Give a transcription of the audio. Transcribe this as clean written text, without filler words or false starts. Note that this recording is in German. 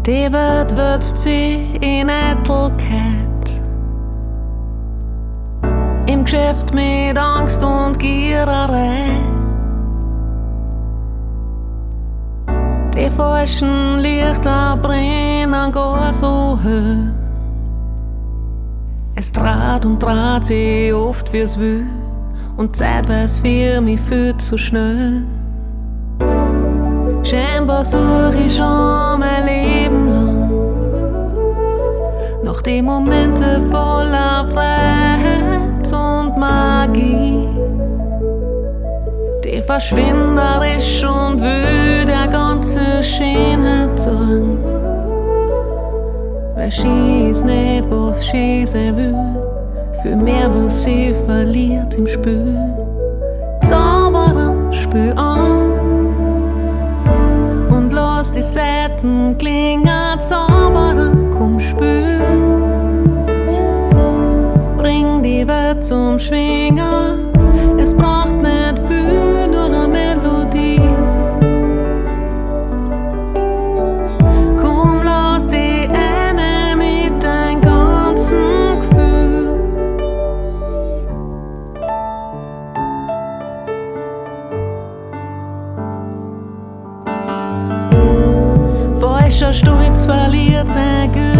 Die wird sie in Eitelkeit. Im Geschäft mit Angst und Giererei. Die falschen Lichter brennen gar so hoch. Es draht und draht sie oft wie's will. Und Zeit weiß für mich viel zu schnell. Scheinbar such ich schon mein Leben lang nach den Momente voller Freiheit und Magie, die verschwinderisch und will der ganze Schönheit sagen. Weil sie ist nicht, was sie sein will, viel mehr, was sie verliert im Spiel. Zauberer, spiel an und lass die Saiten klingen. Zauberer, komm, spiel. Bring die Welt zum Schwingen. Es braucht nicht viel, nur eine Melodie. Komm, lass die eine mit dein ganzen Gefühl. Falscher Stolz verliert sein Gefühl.